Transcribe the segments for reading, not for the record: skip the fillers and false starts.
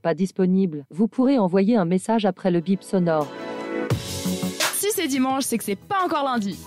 pas disponible. Vous pourrez envoyer un message après le bip sonore. Si c'est dimanche, c'est que c'est pas encore lundi.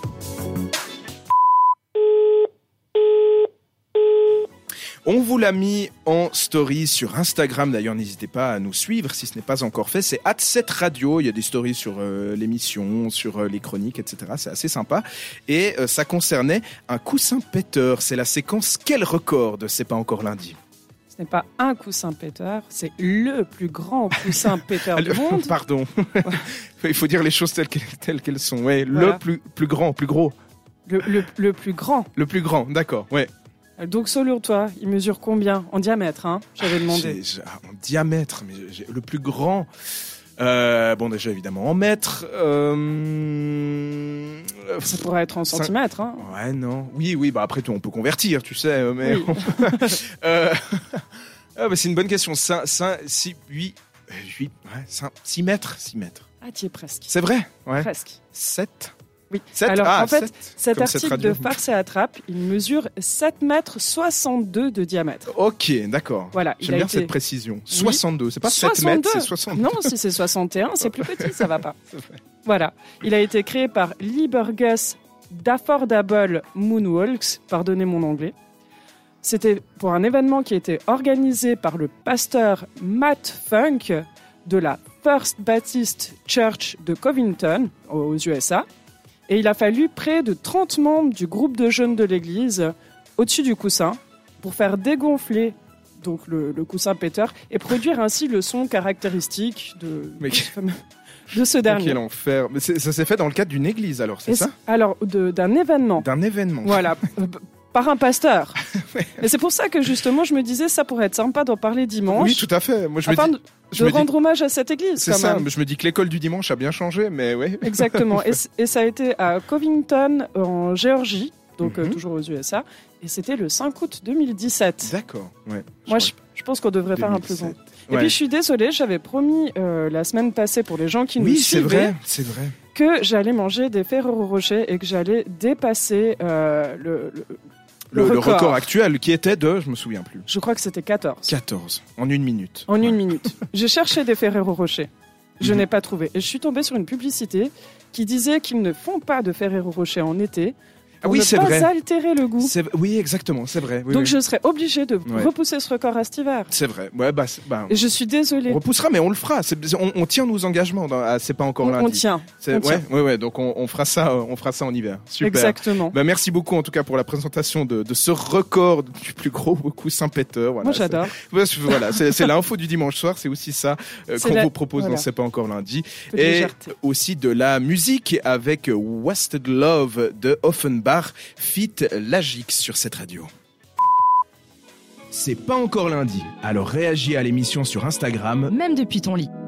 On vous l'a mis en story sur Instagram. D'ailleurs, n'hésitez pas à nous suivre si ce n'est pas encore fait. C'est @7radio. Il y a des stories sur l'émission, sur les chroniques, etc. C'est assez sympa. Et ça concernait un coussin péteur. C'est la séquence Quel record de C'est pas encore lundi. Ce n'est pas un coussin péteur, c'est le plus grand coussin péteur du monde. Pardon. Il faut dire les choses telles qu'elles sont. Ouais, voilà. Le plus grand, plus gros. Le plus grand. Le plus grand, d'accord. Ouais. Donc selon toi, il mesure combien en diamètre j'avais demandé. En diamètre, mais le plus grand. Bon, déjà évidemment en mètres. Ça pourrait être en centimètres. Ouais, non. Oui. Bah après tout, on peut convertir, tu sais. Mais oui. bah, c'est une bonne question. 6 mètres. 6 mètres. Ah, tu y es presque. C'est vrai. Ouais. Presque. 7. Oui. 7? Alors, en fait, 7, cet article de Farce et Attrape, il mesure 7 mètres 62 de diamètre. Ok, d'accord. Voilà, j'aime bien cette précision. 62, oui. c'est pas 7 mètres, c'est 62. Non, si c'est 61, c'est plus petit, ça va pas. Voilà. Il a été créé par Lee Burgess d'Affordable Moonwalks, pardonnez mon anglais. C'était pour un événement qui a été organisé par le pasteur Matt Funk de la First Baptist Church de Covington, aux USA. Et il a fallu près de 30 membres du groupe de jeunes de l'église au-dessus du coussin pour faire dégonfler donc le coussin péteur et produire ainsi le son caractéristique de ce dernier. Quel enfer. Mais ça s'est fait dans le cadre d'une église alors, c'est ça ? Alors, d'un événement. D'un événement. Voilà. Par un pasteur. Et c'est pour ça que justement, je me disais, ça pourrait être sympa d'en parler dimanche. Oui, tout à fait. Moi, de rendre hommage à cette église. C'est ça, je me dis que l'école du dimanche a bien changé, mais oui. Exactement. Et ça a été à Covington, en Géorgie, donc toujours aux USA, et c'était le 5 août 2017. D'accord, ouais. Moi, je pense qu'on devrait 2017. Faire un plus grand. Et puis, je suis désolée, j'avais promis la semaine passée pour les gens qui nous suivaient... Oui, c'est vrai. Que j'allais manger des Ferrero Rocher et que j'allais dépasser le record actuel qui était de, je me souviens plus. Je crois que c'était 14. 14, en 1 minute. En 1 minute. J'ai cherché des Ferrero Rocher. Je n'ai pas trouvé. Et je suis tombée sur une publicité qui disait qu'ils ne font pas de Ferrero Rocher en été. Pour ne pas altérer le goût. Oui, exactement, c'est vrai. Oui, donc je serais obligée de repousser ce record à cet hiver. C'est vrai. Ouais, et je suis désolée. On repoussera, mais on le fera. On tient nos engagements. C'est pas encore lundi. On tient. Ouais. Donc on fera ça en hiver. Super. Exactement. Merci beaucoup en tout cas pour la présentation de ce record du plus gros coussin péteur. Voilà, moi j'adore. Voilà, c'est l'info du dimanche soir. C'est aussi ça qu'on vous propose dans C'est pas encore lundi. Et aussi de la musique avec Wasted Love de Offenbach. Fit Lagix sur cette radio. C'est pas encore lundi, alors réagis à l'émission sur Instagram, même depuis ton lit.